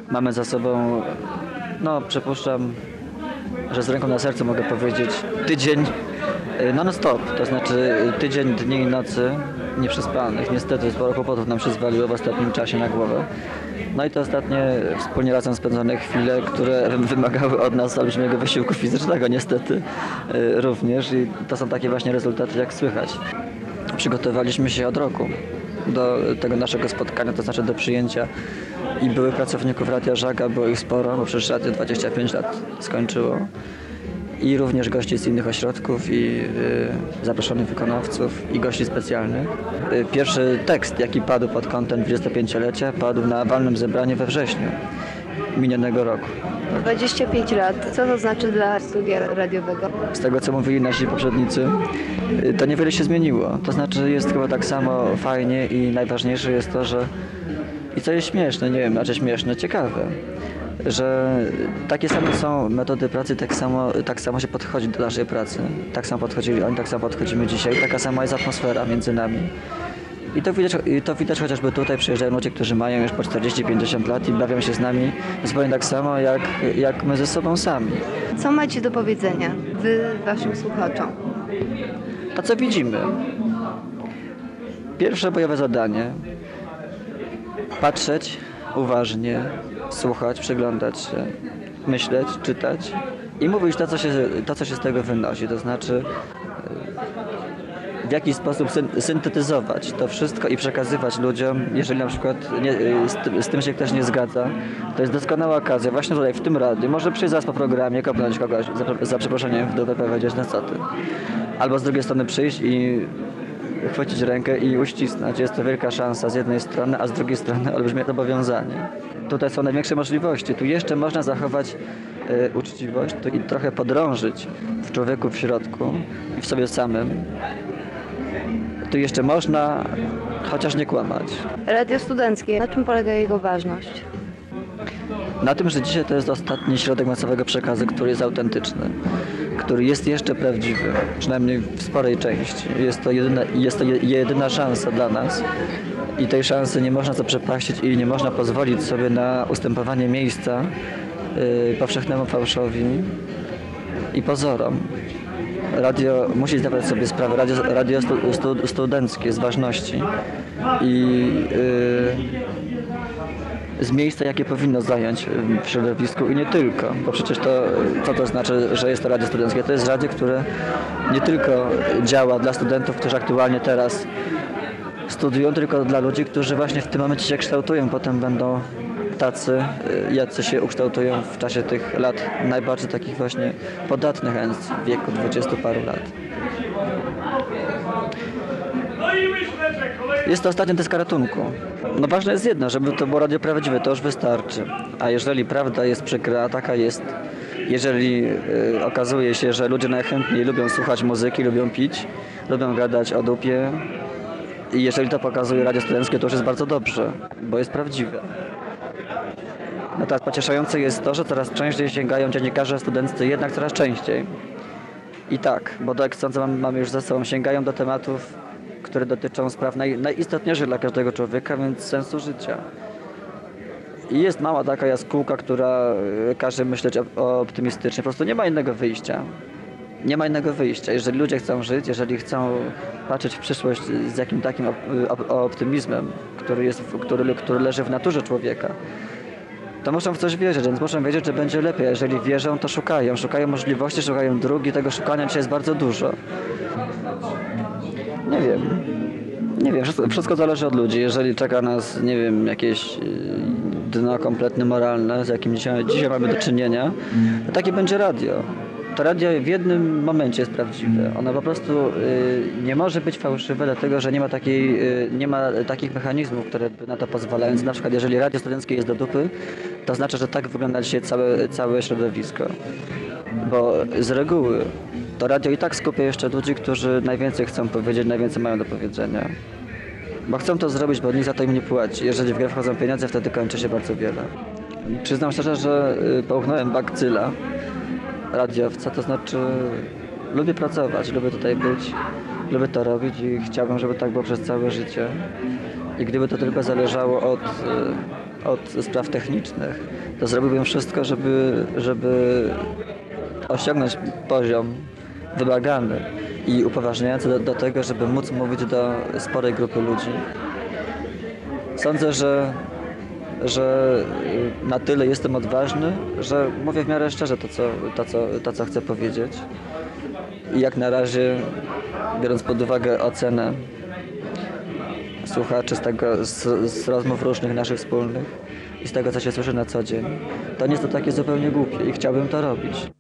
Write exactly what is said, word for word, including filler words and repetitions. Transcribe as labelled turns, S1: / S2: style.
S1: Mamy za sobą, no przypuszczam, że z ręką na sercu mogę powiedzieć, tydzień non-stop, to znaczy tydzień dni i nocy nieprzespanych. Niestety sporo kłopotów nam się zwaliło w ostatnim czasie na głowę. No i te ostatnie wspólnie razem spędzone chwile, które wymagały od nas olbrzymiego wysiłku fizycznego niestety również i to są takie właśnie rezultaty, jak słychać. Przygotowaliśmy się od roku do tego naszego spotkania, to znaczy do przyjęcia i byłych pracowników Radia Żaga, było ich sporo, bo przecież Radio dwadzieścia pięć lat skończyło. I również gości z innych ośrodków i y, zaproszonych wykonawców i gości specjalnych. Y, pierwszy tekst, jaki padł pod kątem dwudziestopięciolecia, padł na walnym zebraniu we wrześniu minionego roku.
S2: dwadzieścia pięć lat. Co to znaczy dla studia radiowego?
S1: Z tego, co mówili nasi poprzednicy, y, to niewiele się zmieniło. To znaczy jest chyba tak samo fajnie i najważniejsze jest to, że i co jest śmieszne, nie wiem, znaczy śmieszne, ciekawe, że takie same są metody pracy, tak samo, tak samo się podchodzi do naszej pracy. Tak samo podchodzili oni, tak samo podchodzimy dzisiaj. Taka sama jest atmosfera między nami. I to widać, i to widać chociażby tutaj przyjeżdżają ludzie, którzy mają już po czterdzieści pięćdziesiąt lat i bawią się z nami zupełnie tak samo, jak, jak my ze sobą sami.
S2: Co macie do powiedzenia wy waszym słuchaczom?
S1: To co widzimy? Pierwsze bojowe zadanie. Patrzeć uważnie, słuchać, przyglądać się, myśleć, czytać i mówić to, co się, to, co się z tego wynosi. To znaczy w jakiś sposób syn- syntetyzować to wszystko i przekazywać ludziom, jeżeli na przykład nie, z, tym, z tym się ktoś nie zgadza. To jest doskonała okazja, właśnie tutaj w tym radiu. Może przyjść zaraz po programie, kopnąć kogoś za, za przeproszeniem w dupę, powiedzieć na co ty. Albo z drugiej strony przyjść i chwycić rękę i uścisnąć. Jest to wielka szansa z jednej strony, a z drugiej strony olbrzymie zobowiązanie. Tutaj są największe możliwości. Tu jeszcze można zachować y, uczciwość tu i trochę podrążyć w człowieku w środku i w sobie samym. Tu jeszcze można, chociaż nie kłamać.
S2: Radio studenckie. Na czym polega jego ważność?
S1: Na tym, że dzisiaj to jest ostatni środek masowego przekazu, który jest autentyczny, który jest jeszcze prawdziwy, przynajmniej w sporej części. Jest to jedyna, jest to jedyna szansa dla nas i tej szansy nie można zaprzepaścić i nie można pozwolić sobie na ustępowanie miejsca yy, powszechnemu fałszowi i pozorom. Radio musi zdawać sobie sprawę, radio, radio stu, stu, studenckie z ważności i yy, z miejsca, jakie powinno zająć w środowisku i nie tylko, bo przecież to, co to znaczy, że jest to radio studenckie? To jest radio, które nie tylko działa dla studentów, którzy aktualnie teraz studiują, tylko dla ludzi, którzy właśnie w tym momencie się kształtują, potem będą tacy, jacy się ukształtują w czasie tych lat najbardziej takich właśnie podatnych, a więc w wieku dwudziestu paru lat. Jest to ostatnia deska ratunku. No ważne jest jedno, żeby to było radio prawdziwe, to już wystarczy. A jeżeli prawda jest przykra, taka jest, jeżeli y, okazuje się, że ludzie najchętniej lubią słuchać muzyki, lubią pić, lubią gadać o dupie i jeżeli to pokazuje radio studenckie, to już jest bardzo dobrze, bo jest prawdziwe. No teraz pocieszające jest to, że coraz częściej sięgają dziennikarze studenccy, jednak coraz częściej. I tak, bo jak sądzę, mamy, mamy już za sobą, sięgają do tematów, które dotyczą spraw naj, najistotniejszych dla każdego człowieka, więc sensu życia. I jest mała taka jaskółka, która każe myśleć optymistycznie. Po prostu nie ma innego wyjścia. Nie ma innego wyjścia. Jeżeli ludzie chcą żyć, jeżeli chcą patrzeć w przyszłość z jakim takim optymizmem, który, jest, który, który leży w naturze człowieka, to muszą w coś wierzyć, więc muszą wiedzieć, że będzie lepiej. Jeżeli wierzą, to szukają. Szukają możliwości, szukają dróg i tego szukania dzisiaj jest bardzo dużo. Nie wiem. Nie wiem, wszystko, wszystko zależy od ludzi. Jeżeli czeka nas, nie wiem, jakieś dno kompletnie moralne, z jakim dzisiaj, dzisiaj mamy do czynienia, to takie będzie radio. To radio w jednym momencie jest prawdziwe. Ono po prostu y, nie może być fałszywe, dlatego że nie ma, takiej, y, nie ma takich mechanizmów, które by na to pozwalają. Na przykład jeżeli radio studenckie jest do dupy, to znaczy, że tak wygląda dzisiaj całe, całe środowisko. Bo z reguły to radio i tak skupia jeszcze ludzi, którzy najwięcej chcą powiedzieć, najwięcej mają do powiedzenia. Bo chcą to zrobić, bo nikt za to im nie płaci. Jeżeli w grę wchodzą pieniądze, wtedy kończy się bardzo wiele. Przyznam szczerze, że połknąłem bakcyla radiowca, to znaczy lubię pracować, lubię tutaj być, lubię to robić i chciałbym, żeby tak było przez całe życie. I gdyby to tylko zależało od od spraw technicznych, to zrobiłbym wszystko, żeby, żeby osiągnąć poziom wymagany i upoważniający do, do tego, żeby móc mówić do sporej grupy ludzi. Sądzę, że, że na tyle jestem odważny, że mówię w miarę szczerze to, co, to, co, to, co chcę powiedzieć. I jak na razie, biorąc pod uwagę ocenę słuchaczy z, tego, z, z rozmów różnych naszych wspólnych i z tego, co się słyszy na co dzień, to nie jest to takie zupełnie głupie i chciałbym to robić.